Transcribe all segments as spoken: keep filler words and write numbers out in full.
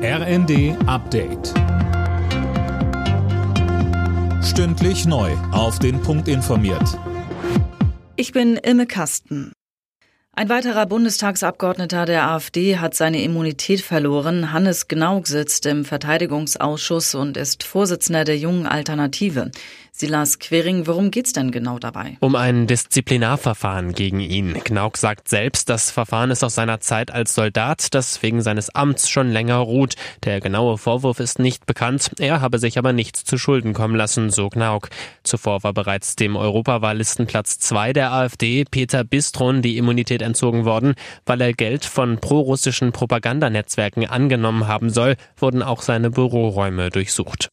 R N D Update. Stündlich neu auf den Punkt informiert. Ich bin Imme Kasten. Ein weiterer Bundestagsabgeordneter der AfD hat seine Immunität verloren. Hannes Gnauk sitzt im Verteidigungsausschuss und ist Vorsitzender der Jungen Alternative. Silas Quering, worum geht's denn genau dabei? Um ein Disziplinarverfahren gegen ihn. Gnauk sagt selbst, das Verfahren ist aus seiner Zeit als Soldat, das wegen seines Amts schon länger ruht. Der genaue Vorwurf ist nicht bekannt. Er habe sich aber nichts zu Schulden kommen lassen, so Gnauk. Zuvor war bereits dem Europawahllistenplatz zwei der AfD, Peter Bistron, die Immunität entzogen worden. Weil er Geld von prorussischen Propagandanetzwerken angenommen haben soll, wurden auch seine Büroräume durchsucht.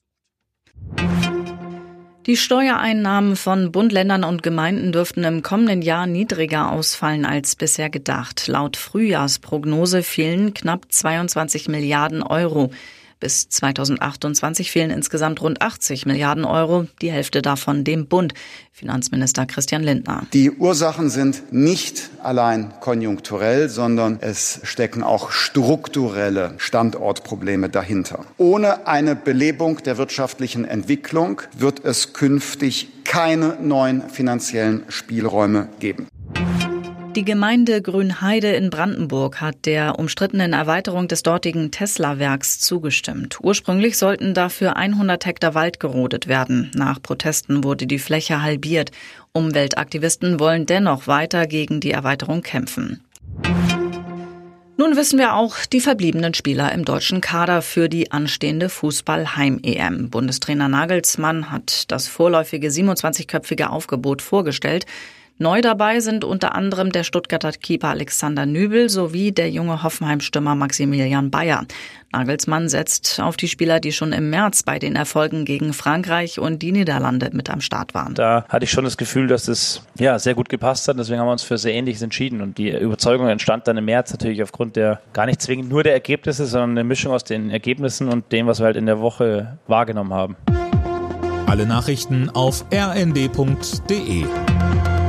Die Steuereinnahmen von Bund, Ländern und Gemeinden dürften im kommenden Jahr niedriger ausfallen als bisher gedacht. Laut Frühjahrsprognose fehlen knapp zweiundzwanzig Milliarden Euro. Bis zweitausendachtundzwanzig fehlen insgesamt rund achtzig Milliarden Euro, die Hälfte davon dem Bund. Finanzminister Christian Lindner. Die Ursachen sind nicht allein konjunkturell, sondern es stecken auch strukturelle Standortprobleme dahinter. Ohne eine Belebung der wirtschaftlichen Entwicklung wird es künftig keine neuen finanziellen Spielräume geben. Die Gemeinde Grünheide in Brandenburg hat der umstrittenen Erweiterung des dortigen Tesla-Werks zugestimmt. Ursprünglich sollten dafür hundert Hektar Wald gerodet werden. Nach Protesten wurde die Fläche halbiert. Umweltaktivisten wollen dennoch weiter gegen die Erweiterung kämpfen. Nun wissen wir auch die verbliebenen Spieler im deutschen Kader für die anstehende Fußball-Heim-E M. Bundestrainer Nagelsmann hat das vorläufige siebenundzwanzigköpfige Aufgebot vorgestellt. Neu dabei sind unter anderem der Stuttgarter Keeper Alexander Nübel sowie der junge Hoffenheim-Stürmer Maximilian Bayer. Nagelsmann setzt auf die Spieler, die schon im März bei den Erfolgen gegen Frankreich und die Niederlande mit am Start waren. Da hatte ich schon das Gefühl, dass es ja sehr gut gepasst hat. Deswegen haben wir uns für sehr Ähnliches entschieden. Und die Überzeugung entstand dann im März natürlich aufgrund der gar nicht zwingend nur der Ergebnisse, sondern eine Mischung aus den Ergebnissen und dem, was wir halt in der Woche wahrgenommen haben. Alle Nachrichten auf r n d punkt d e.